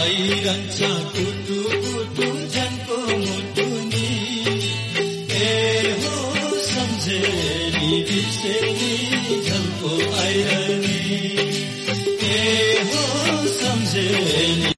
आइरहन्छ कुटु कुटु जनको मुटुनी ए हो सम्झेनी बिर्सेनी झल्को आइरहने ए हो सम्झेनी